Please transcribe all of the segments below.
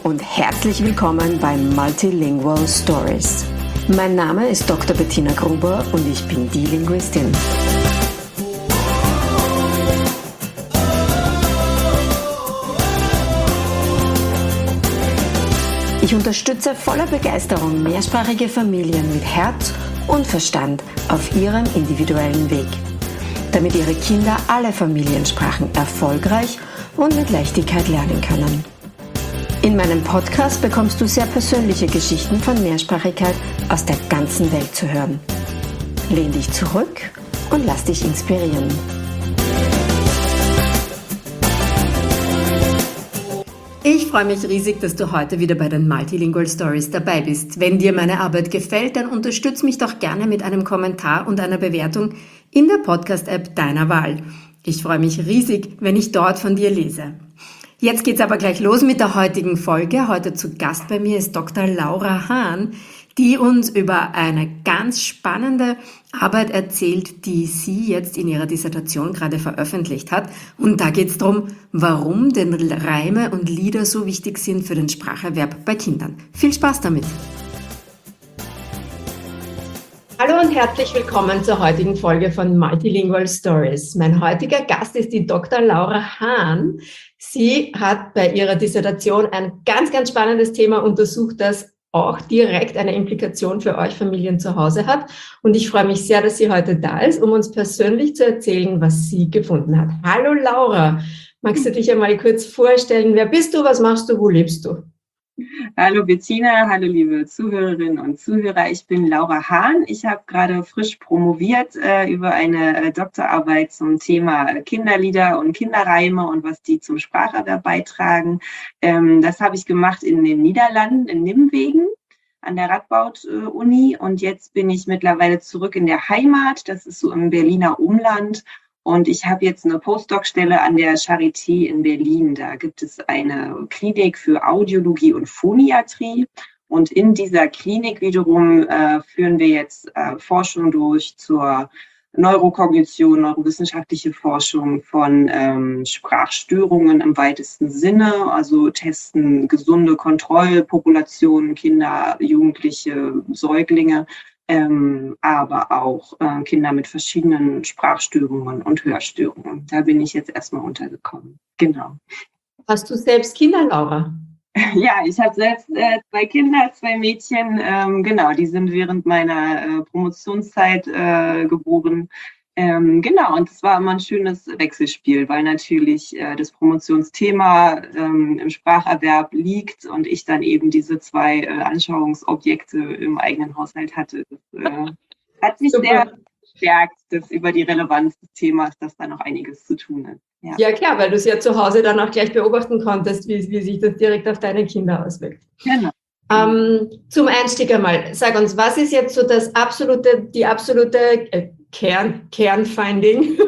und herzlich willkommen bei Multilingual Stories. Mein Name ist Dr. Bettina Gruber und ich bin die Linguistin. Ich unterstütze voller Begeisterung mehrsprachige Familien mit Herz und Verstand auf ihrem individuellen Weg, damit ihre Kinder alle Familiensprachen erfolgreich und mit Leichtigkeit lernen können. In meinem Podcast bekommst du sehr persönliche Geschichten von Mehrsprachigkeit aus der ganzen Welt zu hören. Lehn dich zurück und lass dich inspirieren. Ich freue mich riesig, dass du heute wieder bei den Multilingual Stories dabei bist. Wenn dir meine Arbeit gefällt, dann unterstütz mich doch gerne mit einem Kommentar und einer Bewertung in der Podcast-App deiner Wahl. Ich freue mich riesig, wenn ich dort von dir lese. Jetzt geht's aber gleich los mit der heutigen Folge. Heute zu Gast bei mir ist Dr. Laura Hahn, die uns über eine ganz spannende Arbeit erzählt, die sie jetzt in ihrer Dissertation gerade veröffentlicht hat. Und da geht's darum, warum denn Reime und Lieder so wichtig sind für den Spracherwerb bei Kindern. Viel Spaß damit! Hallo und herzlich willkommen zur heutigen Folge von Multilingual Stories. Mein heutiger Gast ist die Dr. Laura Hahn. Sie hat bei ihrer Dissertation ein ganz, ganz spannendes Thema untersucht, das auch direkt eine Implikation für euch Familien zu Hause hat. Und ich freue mich sehr, dass sie heute da ist, um uns persönlich zu erzählen, was sie gefunden hat. Hallo Laura, magst du dich einmal kurz vorstellen? Wer bist du, was machst du, wo lebst du? Hallo Bettina, hallo liebe Zuhörerinnen und Zuhörer. Ich bin Laura Hahn. Ich habe gerade frisch promoviert über eine Doktorarbeit zum Thema Kinderlieder und Kinderreime und was die zum Spracherwerb beitragen. Das habe ich gemacht in den Niederlanden, in Nimwegen an der Radboud-Uni. Und jetzt bin ich mittlerweile zurück in der Heimat. Das ist so im Berliner Umland. Und ich habe jetzt eine Postdoc-Stelle an der Charité in Berlin. Da gibt es eine Klinik für Audiologie und Phoniatrie. Und in dieser Klinik wiederum führen wir jetzt Forschung durch zur Neurokognition, neurowissenschaftliche Forschung von Sprachstörungen im weitesten Sinne. Also testen gesunde Kontrollpopulationen, Kinder, Jugendliche, Säuglinge. Aber auch Kinder mit verschiedenen Sprachstörungen und Hörstörungen. Da bin ich jetzt erstmal untergekommen. Genau. Hast du selbst Kinder, Laura? Ja, ich habe selbst 2 Kinder, 2 Mädchen. Genau, die sind während meiner Promotionszeit geboren. Genau, und es war immer ein schönes Wechselspiel, weil natürlich das Promotionsthema im Spracherwerb liegt und ich dann eben diese 2 Anschauungsobjekte im eigenen Haushalt hatte. Das hat sich sehr gestärkt, dass über die Relevanz des Themas, dass da noch einiges zu tun ist. Ja klar, weil du es ja zu Hause dann auch gleich beobachten konntest, wie sich das direkt auf deine Kinder auswirkt. Genau. Zum Einstieg einmal, sag uns, was ist jetzt so die absolute Kernfinding?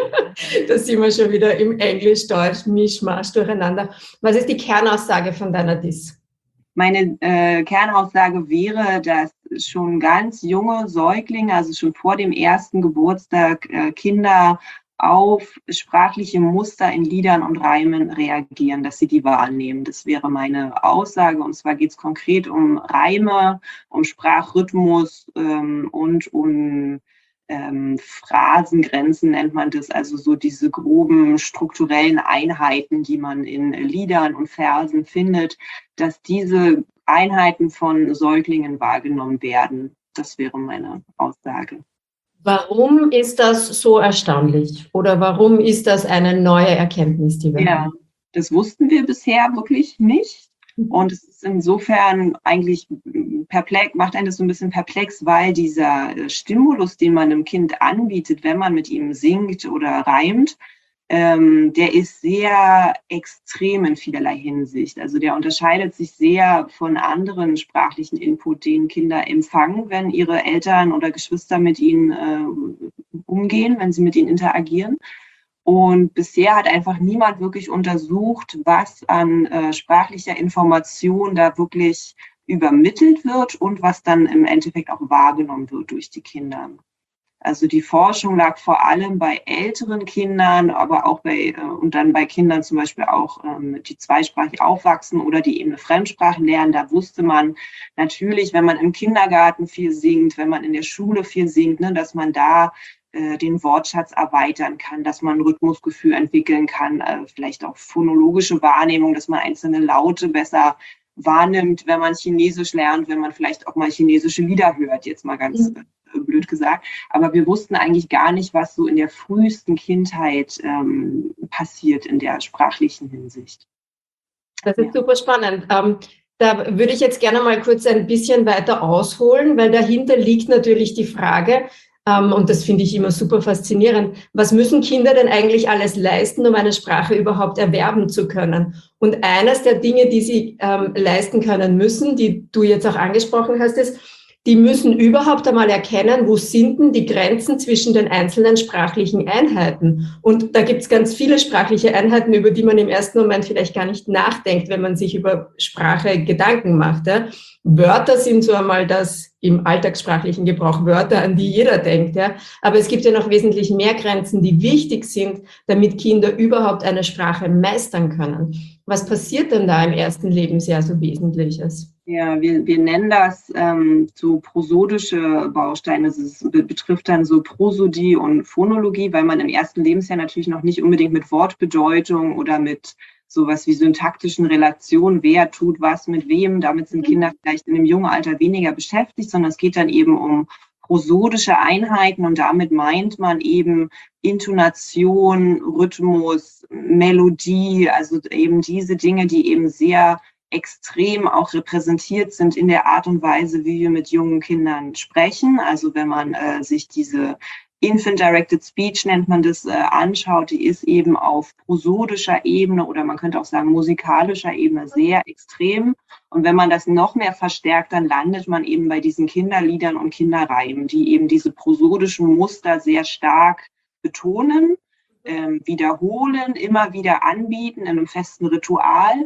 Das sind wir schon wieder im Englisch-Deutsch, Mischmasch durcheinander. Was ist die Kernaussage von deiner Diss? Meine Kernaussage wäre, dass schon ganz junge Säuglinge, also schon vor dem ersten Geburtstag, Kinder auf sprachliche Muster in Liedern und Reimen reagieren, dass sie die wahrnehmen. Das wäre meine Aussage. Und zwar geht es konkret um Reime, um Sprachrhythmus und um Phrasengrenzen nennt man das, also so diese groben strukturellen Einheiten, die man in Liedern und Versen findet, dass diese Einheiten von Säuglingen wahrgenommen werden. Das wäre meine Aussage. Warum ist das so erstaunlich? Oder warum ist das eine neue Erkenntnis, die wir haben? Ja, das wussten wir bisher wirklich nicht. Und es ist insofern eigentlich perplex, macht einen das so ein bisschen perplex, weil dieser Stimulus, den man einem Kind anbietet, wenn man mit ihm singt oder reimt, der ist sehr extrem in vielerlei Hinsicht. Also der unterscheidet sich sehr von anderen sprachlichen Input, den Kinder empfangen, wenn ihre Eltern oder Geschwister mit ihnen umgehen, wenn sie mit ihnen interagieren. Und bisher hat einfach niemand wirklich untersucht, was an sprachlicher Information da wirklich übermittelt wird und was dann im Endeffekt auch wahrgenommen wird durch die Kinder. Also die Forschung lag vor allem bei älteren Kindern, aber auch und dann bei Kindern zum Beispiel auch, die zweisprachig aufwachsen oder die eben eine Fremdsprache lernen. Da wusste man natürlich, wenn man im Kindergarten viel singt, wenn man in der Schule viel singt, ne, dass man da den Wortschatz erweitern kann, dass man ein Rhythmusgefühl entwickeln kann, vielleicht auch phonologische Wahrnehmung, dass man einzelne Laute besser wahrnimmt, wenn man Chinesisch lernt, wenn man vielleicht auch mal chinesische Lieder hört, jetzt mal ganz blöd gesagt. Aber wir wussten eigentlich gar nicht, was so in der frühesten Kindheit passiert in der sprachlichen Hinsicht. Das ist super spannend. Da würde ich jetzt gerne mal kurz ein bisschen weiter ausholen, weil dahinter liegt natürlich die Frage, und das finde ich immer super faszinierend, was müssen Kinder denn eigentlich alles leisten, um eine Sprache überhaupt erwerben zu können? Und eines der Dinge, die sie leisten können müssen, die du jetzt auch angesprochen hast, ist, die müssen überhaupt einmal erkennen, wo sind denn die Grenzen zwischen den einzelnen sprachlichen Einheiten. Und da gibt es ganz viele sprachliche Einheiten, über die man im ersten Moment vielleicht gar nicht nachdenkt, wenn man sich über Sprache Gedanken macht. Ja. Wörter sind so einmal das im alltagssprachlichen Gebrauch, Wörter, an die jeder denkt. Ja. Aber es gibt ja noch wesentlich mehr Grenzen, die wichtig sind, damit Kinder überhaupt eine Sprache meistern können. Was passiert denn da im ersten Lebensjahr so Wesentliches? Ja, wir nennen das so prosodische Bausteine. Es betrifft dann so Prosodie und Phonologie, weil man im ersten Lebensjahr natürlich noch nicht unbedingt mit Wortbedeutung oder mit sowas wie syntaktischen Relationen, wer tut was mit wem, damit sind Kinder vielleicht in dem jungen Alter weniger beschäftigt, sondern es geht dann eben um prosodische Einheiten und damit meint man eben Intonation, Rhythmus, Melodie, also eben diese Dinge, die eben sehr extrem auch repräsentiert sind in der Art und Weise, wie wir mit jungen Kindern sprechen. Also wenn man sich diese Infant-Directed Speech, nennt man das, anschaut, die ist eben auf prosodischer Ebene oder man könnte auch sagen musikalischer Ebene sehr extrem. Und wenn man das noch mehr verstärkt, dann landet man eben bei diesen Kinderliedern und Kinderreimen, die eben diese prosodischen Muster sehr stark betonen, wiederholen, immer wieder anbieten in einem festen Ritual.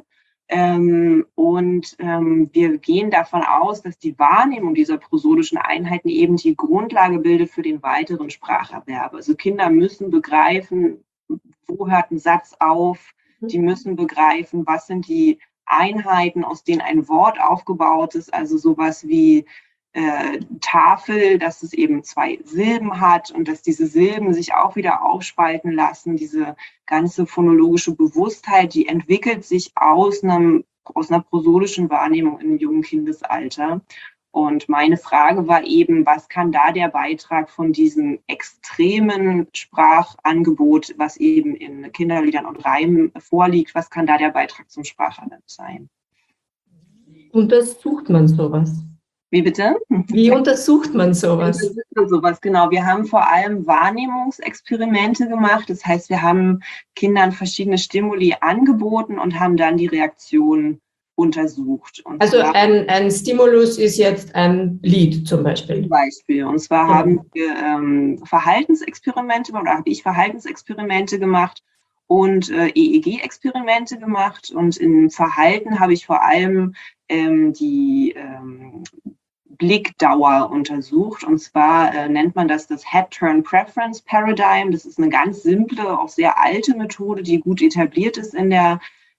Wir gehen davon aus, dass die Wahrnehmung dieser prosodischen Einheiten eben die Grundlage bildet für den weiteren Spracherwerb. Also Kinder müssen begreifen, wo hört ein Satz auf, die müssen begreifen, was sind die Einheiten, aus denen ein Wort aufgebaut ist, also sowas wie Tafel, dass es eben 2 Silben hat und dass diese Silben sich auch wieder aufspalten lassen. Diese ganze phonologische Bewusstheit, die entwickelt sich aus einer prosodischen Wahrnehmung im jungen Kindesalter. Und meine Frage war eben, was kann da der Beitrag von diesem extremen Sprachangebot, was eben in Kinderliedern und Reimen vorliegt, was kann da der Beitrag zum Spracherwerb sein? Untersucht man sowas? Wie bitte? Wie untersucht man sowas? Genau. Wir haben vor allem Wahrnehmungsexperimente gemacht. Das heißt, wir haben Kindern verschiedene Stimuli angeboten und haben dann die Reaktion untersucht. Und also ein Stimulus ist jetzt ein Lied zum Beispiel. Zum Beispiel. Und zwar haben wir Verhaltensexperimente oder habe ich Verhaltensexperimente gemacht und EEG-Experimente gemacht. Und im Verhalten habe ich vor allem die Blickdauer untersucht. Und zwar nennt man das Head-Turn-Preference Paradigm. Das ist eine ganz simple, auch sehr alte Methode, die gut etabliert ist in der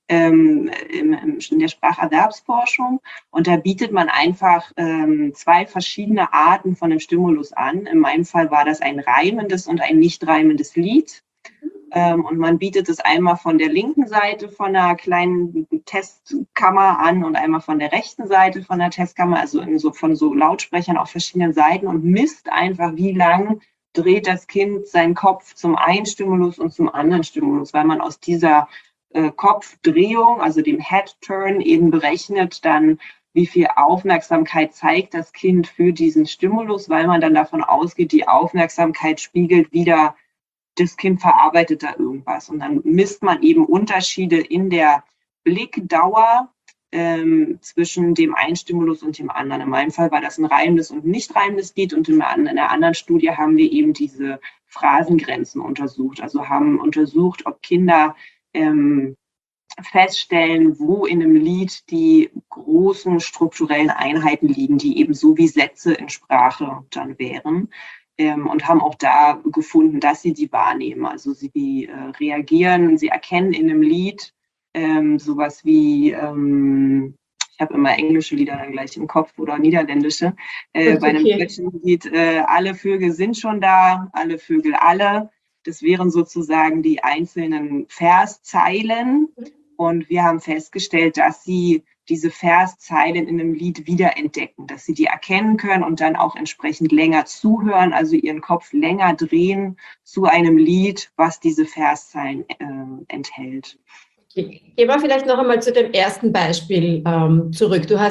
Spracherwerbsforschung. Und da bietet man einfach 2 verschiedene Arten von dem Stimulus an. In meinem Fall war das ein reimendes und ein nicht reimendes Lied. Und man bietet es einmal von der linken Seite von einer kleinen Testkammer an und einmal von der rechten Seite von der Testkammer, also von so Lautsprechern auf verschiedenen Seiten und misst einfach, wie lang dreht das Kind seinen Kopf zum einen Stimulus und zum anderen Stimulus, weil man aus dieser Kopfdrehung, also dem Head-Turn, eben berechnet dann, wie viel Aufmerksamkeit zeigt das Kind für diesen Stimulus, weil man dann davon ausgeht, die Aufmerksamkeit spiegelt wieder, das Kind verarbeitet da irgendwas. Und dann misst man eben Unterschiede in der Blickdauer zwischen dem einen Stimulus und dem anderen. In meinem Fall war das ein reimendes und nicht reimendes Lied und in einer anderen Studie haben wir eben diese Phrasengrenzen untersucht. Also haben untersucht, ob Kinder feststellen, wo in einem Lied die großen strukturellen Einheiten liegen, die eben so wie Sätze in Sprache dann wären. und haben auch da gefunden, dass sie die wahrnehmen. Also sie reagieren, sie erkennen in einem Lied sowas wie, ich habe immer englische Lieder dann gleich im Kopf oder niederländische, bei einem deutschen Lied, alle Vögel sind schon da, alle Vögel alle. Das wären sozusagen die einzelnen Verszeilen. Und wir haben festgestellt, dass sie diese Verszeilen in einem Lied wiederentdecken, dass sie die erkennen können und dann auch entsprechend länger zuhören, also ihren Kopf länger drehen zu einem Lied, was diese Verszeilen enthält. Okay. Gehen wir vielleicht noch einmal zu dem ersten Beispiel zurück. Du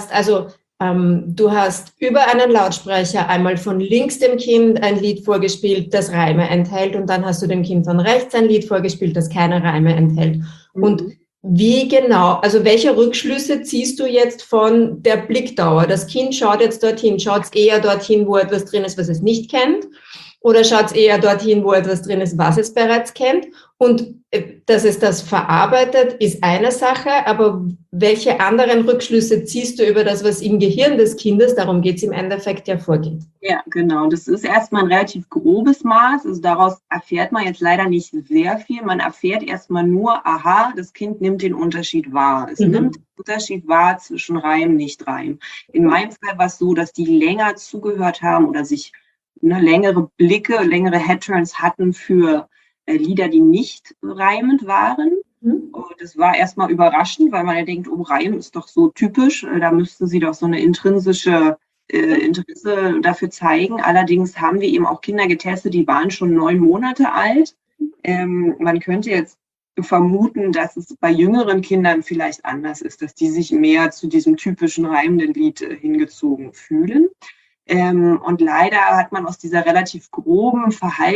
hast über einen Lautsprecher einmal von links dem Kind ein Lied vorgespielt, das Reime enthält, und dann hast du dem Kind von rechts ein Lied vorgespielt, das keine Reime enthält. Und wie genau, also welche Rückschlüsse ziehst du jetzt von der Blickdauer? Das Kind schaut jetzt dorthin, schaut es eher dorthin, wo etwas drin ist, was es nicht kennt? Oder schaut es eher dorthin, wo etwas drin ist, was es bereits kennt? Und dass es das verarbeitet, ist eine Sache, aber welche anderen Rückschlüsse ziehst du über das, was im Gehirn des Kindes, darum geht es im Endeffekt, ja vorgeht? Ja, genau. Das ist erstmal ein relativ grobes Maß. Also daraus erfährt man jetzt leider nicht sehr viel. Man erfährt erstmal nur, aha, das Kind nimmt den Unterschied wahr. Es nimmt den Unterschied wahr zwischen Reim, Nicht-Reim. In meinem Fall war es so, dass die länger zugehört haben oder sich längere Blicke, längere Headturns hatten für Lieder, die nicht reimend waren. Und das war erstmal überraschend, weil man ja denkt, oh, Reim ist doch so typisch, da müssten sie doch so eine intrinsische Interesse dafür zeigen. Allerdings haben wir eben auch Kinder getestet, die waren schon 9 Monate alt. Man könnte jetzt vermuten, dass es bei jüngeren Kindern vielleicht anders ist, dass die sich mehr zu diesem typischen reimenden Lied hingezogen fühlen. Und leider hat man aus dieser relativ groben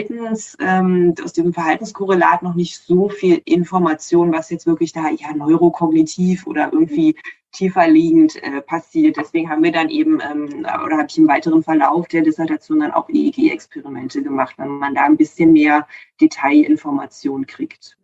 aus diesem Verhaltenskorrelat noch nicht so viel Information, was jetzt wirklich da neurokognitiv oder irgendwie tiefer liegend passiert. Deswegen haben wir dann eben, oder habe ich im weiteren Verlauf der Dissertation dann auch EEG-Experimente gemacht, wenn man da ein bisschen mehr Detailinformation kriegt.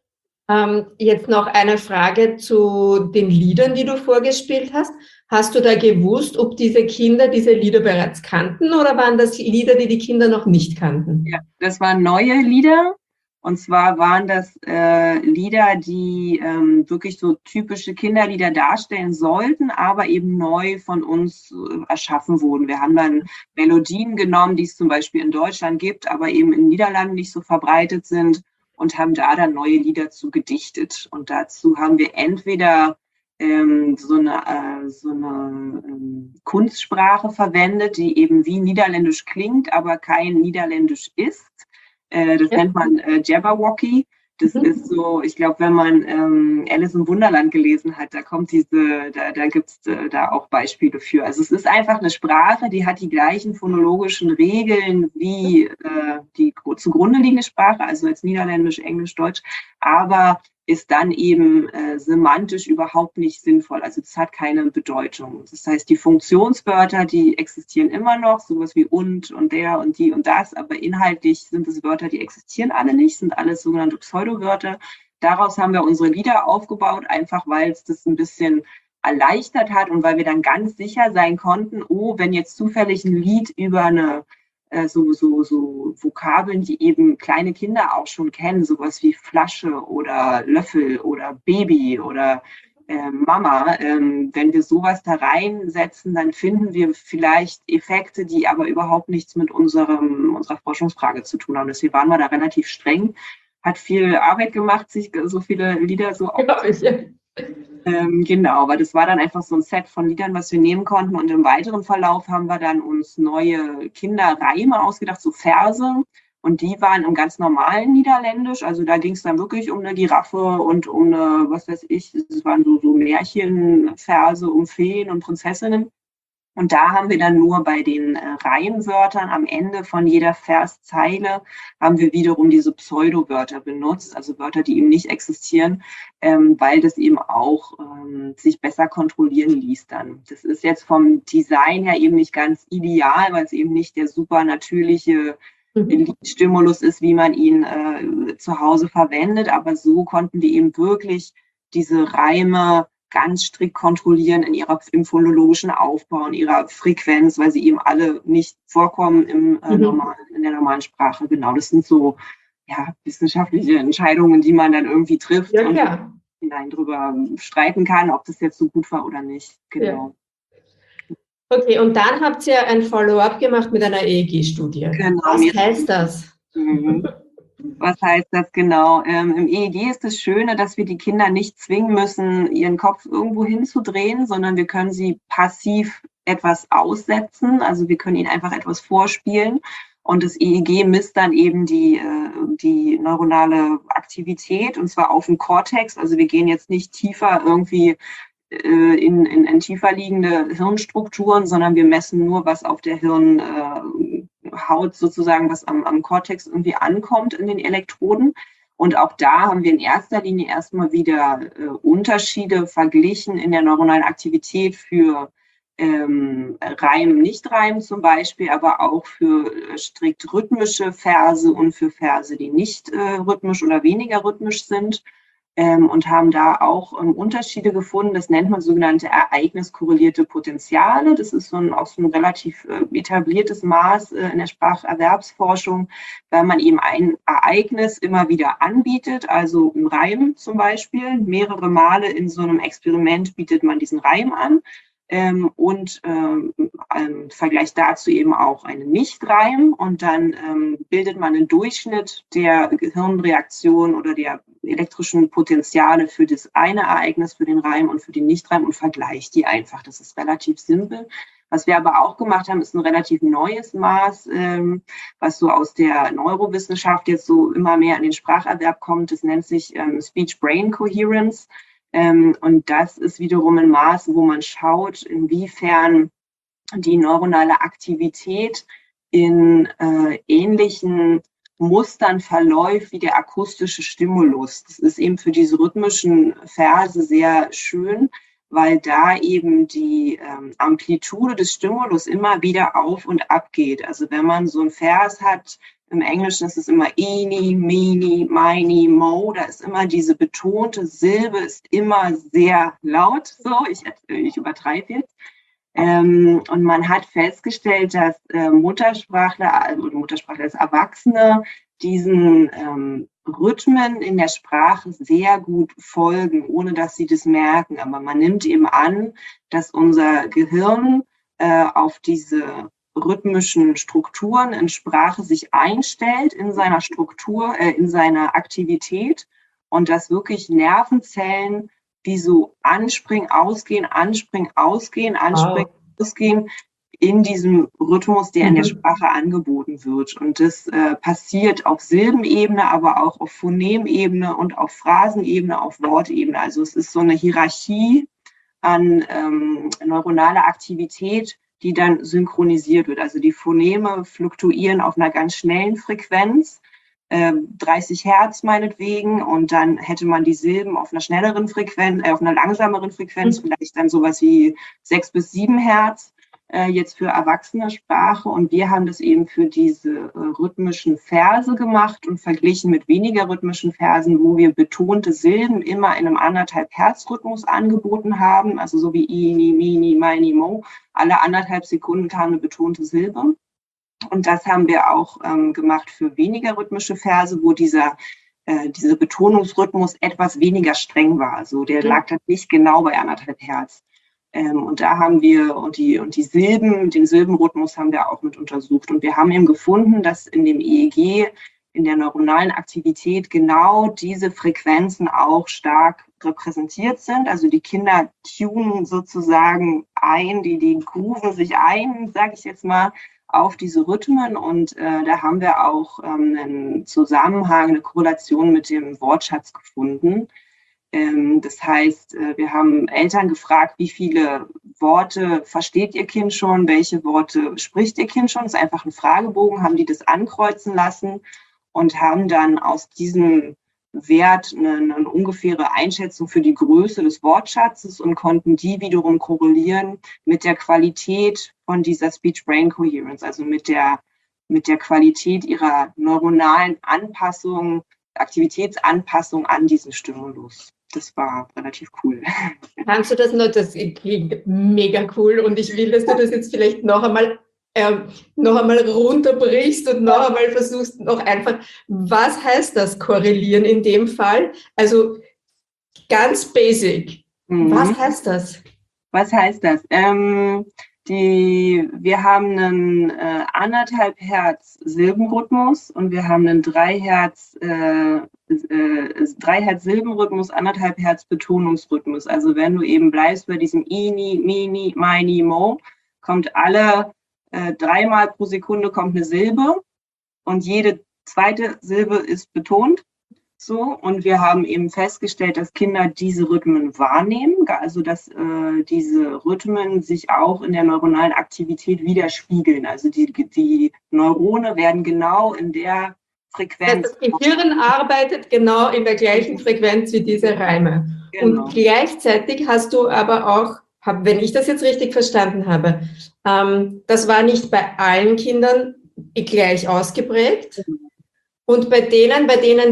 Jetzt noch eine Frage zu den Liedern, die du vorgespielt hast. Hast du da gewusst, ob diese Kinder diese Lieder bereits kannten oder waren das Lieder, die die Kinder noch nicht kannten? Ja, das waren neue Lieder. Und zwar waren das Lieder, die wirklich so typische Kinderlieder darstellen sollten, aber eben neu von uns erschaffen wurden. Wir haben dann Melodien genommen, die es zum Beispiel in Deutschland gibt, aber eben in den Niederlanden nicht so verbreitet sind, und haben da dann neue Lieder zu gedichtet. Und dazu haben wir entweder so eine Kunstsprache verwendet, die eben wie Niederländisch klingt, aber kein Niederländisch ist. Das nennt man Jabberwocky. Das ist so, ich glaube, wenn man Alice im Wunderland gelesen hat, da kommt da gibt's da auch Beispiele für. Also es ist einfach eine Sprache, die hat die gleichen phonologischen Regeln wie die zugrunde liegende Sprache, also als Niederländisch, Englisch, Deutsch, aber ist dann eben semantisch überhaupt nicht sinnvoll. Also es hat keine Bedeutung. Das heißt, die Funktionswörter, die existieren immer noch, sowas wie und der und die und das, aber inhaltlich sind es Wörter, die existieren alle nicht, sind alles sogenannte Pseudowörter. Daraus haben wir unsere Lieder aufgebaut, einfach weil es das ein bisschen erleichtert hat und weil wir dann ganz sicher sein konnten, oh, wenn jetzt zufällig ein Lied über eine so Vokabeln, die eben kleine Kinder auch schon kennen, sowas wie Flasche oder Löffel oder Baby oder Mama. Wenn wir sowas da reinsetzen, dann finden wir vielleicht Effekte, die aber überhaupt nichts mit unserer Forschungsfrage zu tun haben. Deswegen waren wir da relativ streng. Hat viel Arbeit gemacht, sich so viele Lieder so aufzunehmen. Genau, aber das war dann einfach so ein Set von Liedern, was wir nehmen konnten. Und im weiteren Verlauf haben wir dann uns neue Kinderreime ausgedacht, so Verse. Und die waren im ganz normalen Niederländisch. Also da ging es dann wirklich um eine Giraffe und um eine, was weiß ich, es waren so Märchenverse um Feen und Prinzessinnen. Und da haben wir dann nur bei den Reimwörtern am Ende von jeder Verszeile haben wir wiederum diese Pseudowörter benutzt, also Wörter, die eben nicht existieren, weil das eben auch sich besser kontrollieren ließ dann. Das ist jetzt vom Design her eben nicht ganz ideal, weil es eben nicht der super natürliche Stimulus ist, wie man ihn zu Hause verwendet. Aber so konnten wir eben wirklich diese Reime ganz strikt kontrollieren im phonologischen Aufbau, in ihrer Frequenz, weil sie eben alle nicht vorkommen in der normalen Sprache. Genau, das sind so wissenschaftliche Entscheidungen, die man dann irgendwie trifft und hinein drüber streiten kann, ob das jetzt so gut war oder nicht. Genau. Ja. Okay, und dann habt ihr ein Follow-up gemacht mit einer EEG-Studie. Genau. Was heißt das? Was heißt das genau? Im EEG ist das Schöne, dass wir die Kinder nicht zwingen müssen, ihren Kopf irgendwo hinzudrehen, sondern wir können sie passiv etwas aussetzen. Also wir können ihnen einfach etwas vorspielen. Und das EEG misst dann eben die neuronale Aktivität, und zwar auf dem Kortex. Also wir gehen jetzt nicht tiefer irgendwie in tiefer liegende Hirnstrukturen, sondern wir messen nur, was auf der Hirnhaut sozusagen, was am Kortex irgendwie ankommt in den Elektroden. Und auch da haben wir in erster Linie erstmal wieder Unterschiede verglichen in der neuronalen Aktivität für Reim, Nicht-Reim zum Beispiel, aber auch für strikt rhythmische Verse und für Verse, die nicht rhythmisch oder weniger rhythmisch sind. Und haben da auch Unterschiede gefunden. Das nennt man sogenannte ereigniskorrelierte Potenziale. Das ist auch so ein relativ etabliertes Maß in der Spracherwerbsforschung, weil man eben ein Ereignis immer wieder anbietet, also im Reim zum Beispiel. Mehrere Male in so einem Experiment bietet man diesen Reim an. Und im Vergleich dazu eben auch einen Nicht-Reim, und dann bildet man einen Durchschnitt der Gehirnreaktion oder der elektrischen Potenziale für das eine Ereignis, für den Reim und für den Nicht-Reim, und vergleicht die einfach. Das ist relativ simpel. Was wir aber auch gemacht haben, ist ein relativ neues Maß, was so aus der Neurowissenschaft jetzt so immer mehr in den Spracherwerb kommt. Das nennt sich Speech-Brain Coherence. Und das ist wiederum ein Maß, wo man schaut, inwiefern die neuronale Aktivität in ähnlichen Mustern verläuft wie der akustische Stimulus. Das ist eben für diese rhythmischen Verse sehr schön, weil da eben die Amplitude des Stimulus immer wieder auf und ab geht. Also wenn man so einen Vers hat, im Englischen ist es immer eeny, meeny, miny, mo. Da ist immer diese betonte Silbe, ist immer sehr laut. So, ich übertreibe jetzt. Und man hat festgestellt, dass Muttersprachler als Erwachsene diesen Rhythmen in der Sprache sehr gut folgen, ohne dass sie das merken. Aber man nimmt eben an, dass unser Gehirn auf diese rhythmischen Strukturen in Sprache sich einstellt in seiner Struktur, in seiner Aktivität, und dass wirklich Nervenzellen wie so anspringen, ausgehen, anspringen, ausgehen, anspringen, ausgehen in diesem Rhythmus, der in der Sprache angeboten wird. Und das passiert auf Silbenebene, aber auch auf Phonemebene und auf Phrasenebene, auf Wortebene. Also es ist so eine Hierarchie an neuronaler Aktivität, die dann synchronisiert wird. Also die Phoneme fluktuieren auf einer ganz schnellen Frequenz, 30 Hertz meinetwegen, und dann hätte man die Silben auf einer schnelleren Frequenz, auf einer langsameren Frequenz, vielleicht dann sowas wie 6 bis 7 Hertz, jetzt für Erwachsenersprache. Und wir haben das eben für diese rhythmischen Verse gemacht und verglichen mit weniger rhythmischen Versen, wo wir betonte Silben immer in einem 1,5 Hertz Rhythmus angeboten haben, also so wie Ini, Mini, Mini, Mo. Alle 1,5 Sekunden kam eine betonte Silbe. Und das haben wir auch gemacht für weniger rhythmische Verse, wo dieser Betonungsrhythmus etwas weniger streng war. Also der lag dann nicht genau bei 1,5 Hertz. Und da haben wir, die Silben, den Silbenrhythmus haben wir auch mit untersucht. Und wir haben eben gefunden, dass in dem EEG, in der neuronalen Aktivität, genau diese Frequenzen auch stark repräsentiert sind. Also die Kinder tunen sozusagen ein, die grooven sich ein, sage ich jetzt mal, auf diese Rhythmen. Und da haben wir auch einen Zusammenhang, eine Korrelation mit dem Wortschatz gefunden. Das heißt, wir haben Eltern gefragt, wie viele Worte versteht ihr Kind schon, welche Worte spricht ihr Kind schon. Das ist einfach ein Fragebogen, haben die das ankreuzen lassen und haben dann aus diesem Wert eine ungefähre Einschätzung für die Größe des Wortschatzes und konnten die wiederum korrelieren mit der Qualität von dieser Speech-Brain Coherence, also mit der Qualität ihrer neuronalen Anpassung, Aktivitätsanpassung an diesen Stimulus. das war relativ cool. Kannst du das noch? Das klingt mega cool und ich will, dass du das jetzt vielleicht noch einmal runterbrichst und noch einmal versuchst, noch einfach, was heißt das korrelieren in dem Fall? Also ganz basic. Was heißt das? Was heißt das? Wir haben einen 1,5 Hertz Silbenrhythmus und wir haben einen 3 Hertz Silbenrhythmus, 1,5 Hertz Betonungsrhythmus. Also wenn du eben bleibst bei diesem Ini, Mini, Mini, Mo, kommt alle 3-mal pro Sekunde kommt eine Silbe und jede zweite Silbe ist betont. So, und wir haben eben festgestellt, dass Kinder diese Rhythmen wahrnehmen, also dass diese Rhythmen sich auch in der neuronalen Aktivität widerspiegeln. Also die Neurone werden genau in der Frequenz. Das Gehirn arbeitet genau in der gleichen Frequenz wie diese Reime. Genau. Und gleichzeitig hast du aber auch, wenn ich das jetzt richtig verstanden habe, das war nicht bei allen Kindern gleich ausgeprägt. Und bei denen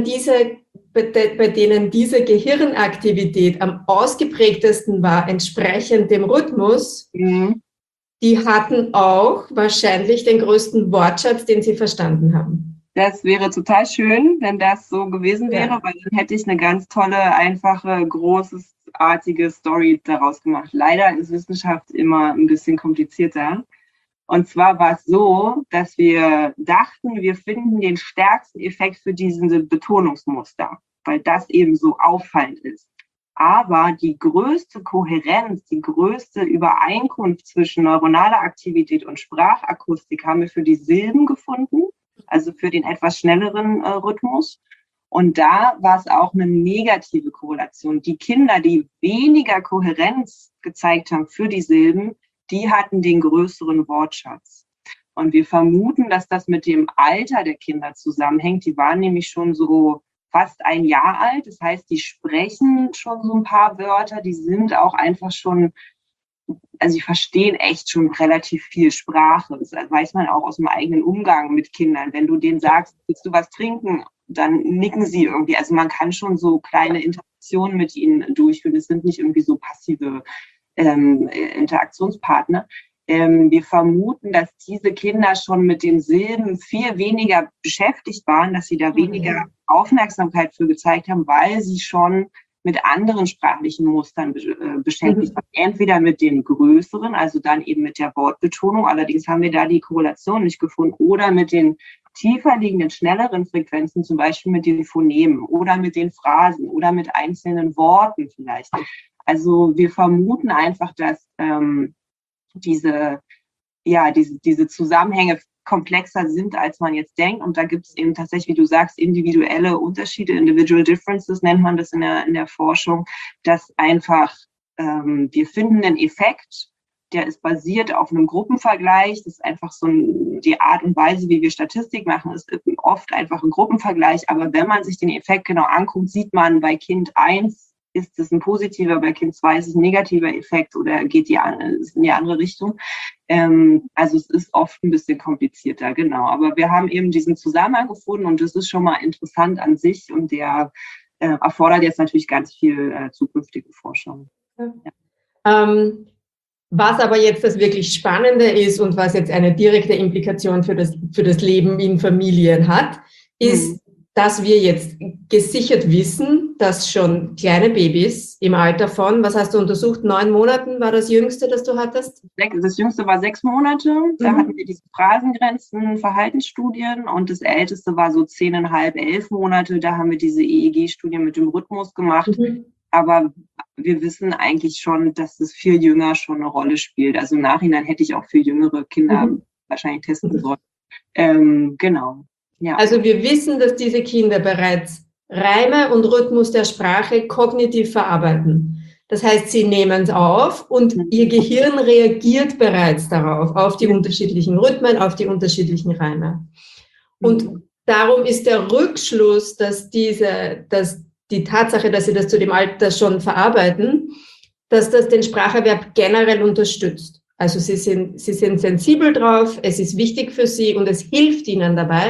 diese Gehirnaktivität am ausgeprägtesten war, entsprechend dem Rhythmus, die hatten auch wahrscheinlich den größten Wortschatz, den sie verstanden haben. Das wäre total schön, wenn das so gewesen wäre, weil dann hätte ich eine ganz tolle, einfache, großartige Story daraus gemacht. Leider ist Wissenschaft immer ein bisschen komplizierter. Und zwar war es so, dass wir dachten, wir finden den stärksten Effekt für diese Betonungsmuster, weil das eben so auffallend ist. Aber die größte Kohärenz, die größte Übereinkunft zwischen neuronaler Aktivität und Sprachakustik haben wir für die Silben gefunden, also für den etwas schnelleren Rhythmus. Und da war es auch eine negative Korrelation. Die Kinder, die weniger Kohärenz gezeigt haben für die Silben, die hatten den größeren Wortschatz. Und wir vermuten, dass das mit dem Alter der Kinder zusammenhängt. Die waren nämlich schon so fast 1 Jahr alt. Das heißt, die sprechen schon so ein paar Wörter. Die sind auch einfach schon, also sie verstehen echt schon relativ viel Sprache. Das weiß man auch aus dem eigenen Umgang mit Kindern. Wenn du denen sagst, willst du was trinken, dann nicken sie irgendwie. Also man kann schon so kleine Interaktionen mit ihnen durchführen. Es sind nicht irgendwie so passive Interaktionspartner. Wir vermuten, dass diese Kinder schon mit den Silben viel weniger beschäftigt waren, dass sie da weniger Aufmerksamkeit für gezeigt haben, weil sie schon mit anderen sprachlichen Mustern beschäftigt waren. Entweder mit den größeren, also dann eben mit der Wortbetonung, allerdings haben wir da die Korrelation nicht gefunden, oder mit den tiefer liegenden, schnelleren Frequenzen, zum Beispiel mit den Phonemen oder mit den Phrasen oder mit einzelnen Worten vielleicht. Also wir vermuten einfach, dass diese Zusammenhänge komplexer sind, als man jetzt denkt. Und da gibt es eben tatsächlich, wie du sagst, individuelle Unterschiede, Individual Differences nennt man das in der Forschung, dass einfach wir finden einen Effekt, der ist basiert auf einem Gruppenvergleich. Das ist einfach so die Art und Weise, wie wir Statistik machen, ist oft einfach ein Gruppenvergleich. Aber wenn man sich den Effekt genau anguckt, sieht man bei Kind 1, ist es ein positiver, bei Kind 2 ist es ein negativer Effekt oder geht in die andere Richtung. Also es ist oft ein bisschen komplizierter, genau. Aber wir haben eben diesen Zusammenhang gefunden und das ist schon mal interessant an sich und der erfordert jetzt natürlich ganz viel zukünftige Forschung. Ja. Was aber jetzt das wirklich Spannende ist und was jetzt eine direkte Implikation für das Leben in Familien hat, ist, dass wir jetzt gesichert wissen, dass schon kleine Babys im Alter von, was hast du untersucht, 9 Monaten war das Jüngste, das du hattest? Das Jüngste war 6 Monate. Da hatten wir diese Phrasengrenzen, Verhaltensstudien und das Älteste war so 10,5, 11 Monate. Da haben wir diese EEG-Studie mit dem Rhythmus gemacht. Aber wir wissen eigentlich schon, dass es viel jünger schon eine Rolle spielt. Also im Nachhinein hätte ich auch für jüngere Kinder wahrscheinlich testen sollen. Genau. Ja. Also wir wissen, dass diese Kinder bereits Reime und Rhythmus der Sprache kognitiv verarbeiten. Das heißt, sie nehmen es auf und ihr Gehirn reagiert bereits darauf, auf die unterschiedlichen Rhythmen, auf die unterschiedlichen Reime. Und darum ist der Rückschluss, dass die Tatsache, dass sie das zu dem Alter schon verarbeiten, dass das den Spracherwerb generell unterstützt. Also sie sind sensibel drauf, es ist wichtig für sie und es hilft ihnen dabei,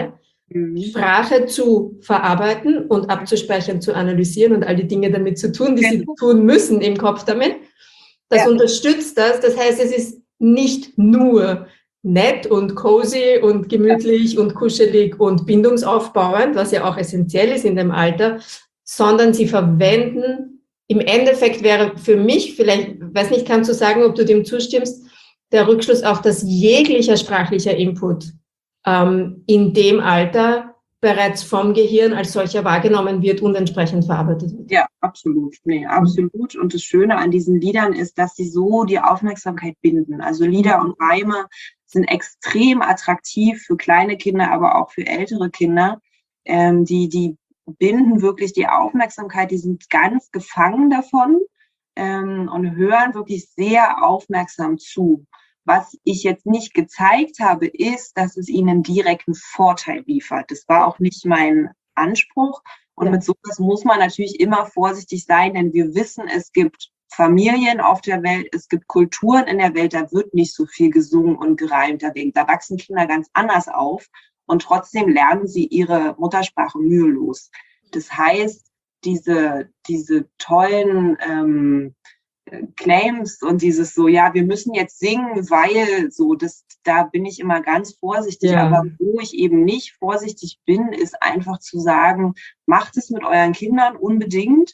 Sprache zu verarbeiten und abzuspeichern, zu analysieren und all die Dinge damit zu tun, die sie tun müssen im Kopf damit. Das unterstützt das. Das heißt, es ist nicht nur nett und cozy und gemütlich und kuschelig und bindungsaufbauend, was ja auch essentiell ist in dem Alter, sondern sie verwenden, im Endeffekt wäre für mich, vielleicht, weiß nicht, kannst du sagen, ob du dem zustimmst, der Rückschluss auf, dass jeglicher sprachlicher Input in dem Alter bereits vom Gehirn als solcher wahrgenommen wird und entsprechend verarbeitet wird. Ja, absolut. Nee, absolut. Und das Schöne an diesen Liedern ist, dass sie so die Aufmerksamkeit binden. Also Lieder und Reime sind extrem attraktiv für kleine Kinder, aber auch für ältere Kinder. Die binden wirklich die Aufmerksamkeit, die sind ganz gefangen davon und hören wirklich sehr aufmerksam zu. Was ich jetzt nicht gezeigt habe, ist, dass es ihnen direkten Vorteil liefert. Das war auch nicht mein Anspruch. Und mit sowas muss man natürlich immer vorsichtig sein, denn wir wissen, es gibt Familien auf der Welt, es gibt Kulturen in der Welt, da wird nicht so viel gesungen und gereimt. Da wachsen Kinder ganz anders auf und trotzdem lernen sie ihre Muttersprache mühelos. Das heißt, diese tollen Claims und dieses so, ja, wir müssen jetzt singen, weil so, da bin ich immer ganz vorsichtig. Ja. Aber wo ich eben nicht vorsichtig bin, ist einfach zu sagen, macht es mit euren Kindern unbedingt,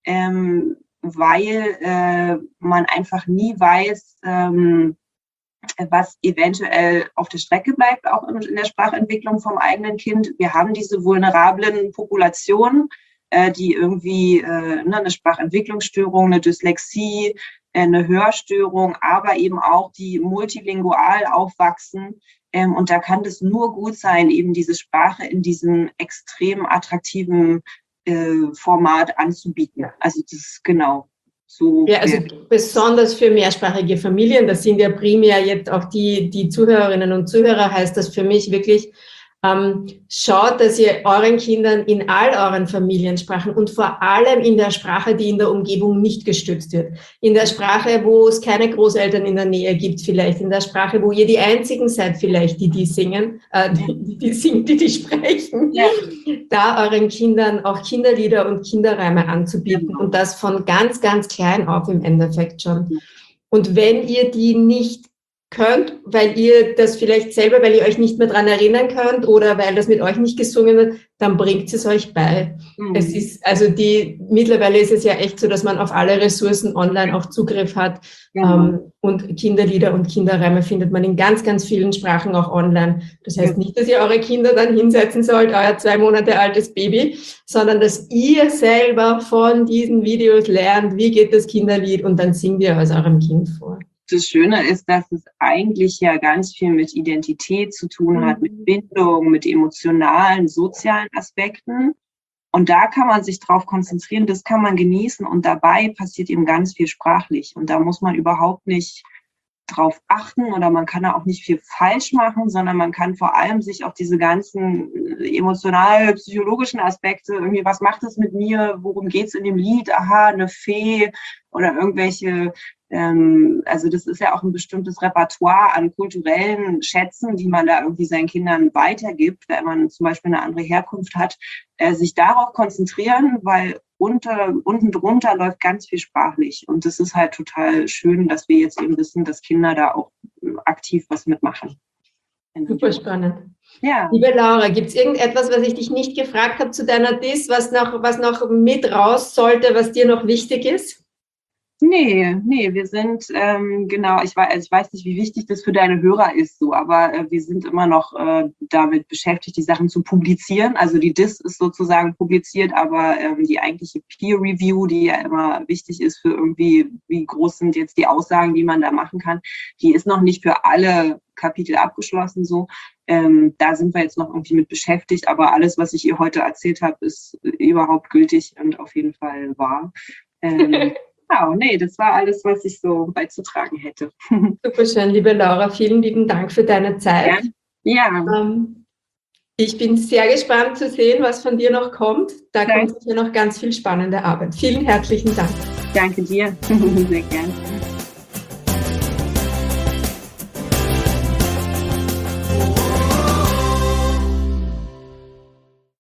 weil man einfach nie weiß, was eventuell auf der Strecke bleibt, auch in der Sprachentwicklung vom eigenen Kind. Wir haben diese vulnerablen Populationen, die irgendwie eine Sprachentwicklungsstörung, eine Dyslexie, eine Hörstörung, aber eben auch die multilingual aufwachsen. Und da kann es nur gut sein, eben diese Sprache in diesem extrem attraktiven Format anzubieten. Also das ist genau so. Ja, also besonders für mehrsprachige Familien, das sind ja primär jetzt auch die Zuhörerinnen und Zuhörer, heißt das für mich wirklich, schaut, dass ihr euren Kindern in all euren Familiensprachen und vor allem in der Sprache, die in der Umgebung nicht gestützt wird, in der Sprache, wo es keine Großeltern in der Nähe gibt vielleicht, in der Sprache, wo ihr die einzigen seid vielleicht, die singen, die sprechen, da euren Kindern auch Kinderlieder und Kinderreime anzubieten und das von ganz, ganz klein auf im Endeffekt schon. Und wenn ihr die nicht könnt, weil ihr das vielleicht selber, weil ihr euch nicht mehr dran erinnern könnt oder weil das mit euch nicht gesungen wird, dann bringt es euch bei. Es ist, also mittlerweile ist es ja echt so, dass man auf alle Ressourcen online auch Zugriff hat. Und Kinderlieder und Kinderreime findet man in ganz, ganz vielen Sprachen auch online. Das heißt nicht, dass ihr eure Kinder dann hinsetzen sollt, euer 2 Monate altes Baby, sondern dass ihr selber von diesen Videos lernt, wie geht das Kinderlied und dann singt ihr es eurem Kind vor. Das Schöne ist, dass es eigentlich ja ganz viel mit Identität zu tun hat, mit Bindung, mit emotionalen, sozialen Aspekten. Und da kann man sich drauf konzentrieren, das kann man genießen und dabei passiert eben ganz viel sprachlich. Und da muss man überhaupt nicht drauf achten oder man kann da auch nicht viel falsch machen, sondern man kann vor allem sich auf diese ganzen emotional-psychologischen Aspekte, irgendwie, was macht es mit mir, worum geht's in dem Lied, aha, eine Fee oder irgendwelche, also das ist ja auch ein bestimmtes Repertoire an kulturellen Schätzen, die man da irgendwie seinen Kindern weitergibt, wenn man zum Beispiel eine andere Herkunft hat, sich darauf konzentrieren, weil unten drunter läuft ganz viel sprachlich. Und das ist halt total schön, dass wir jetzt eben wissen, dass Kinder da auch aktiv was mitmachen. Super spannend. Ja. Liebe Laura, gibt es irgendetwas, was ich dich nicht gefragt habe zu deiner Dis, was noch mit raus sollte, was dir noch wichtig ist? Nee, wir sind, genau, ich weiß nicht, wie wichtig das für deine Hörer ist, so, aber wir sind immer noch damit beschäftigt, die Sachen zu publizieren. Also die Dis ist sozusagen publiziert, aber die eigentliche Peer Review, die ja immer wichtig ist für irgendwie, wie groß sind jetzt die Aussagen, die man da machen kann, die ist noch nicht für alle Kapitel abgeschlossen, so. Da sind wir jetzt noch irgendwie mit beschäftigt, aber alles, was ich ihr heute erzählt habe, ist überhaupt gültig und auf jeden Fall wahr. Genau, nee, das war alles, was ich so beizutragen hätte. Super schön, liebe Laura, vielen lieben Dank für deine Zeit. Ja. Ich bin sehr gespannt zu sehen, was von dir noch kommt. Da kommt sicher noch ganz viel spannende Arbeit. Vielen herzlichen Dank. Danke dir, sehr gerne.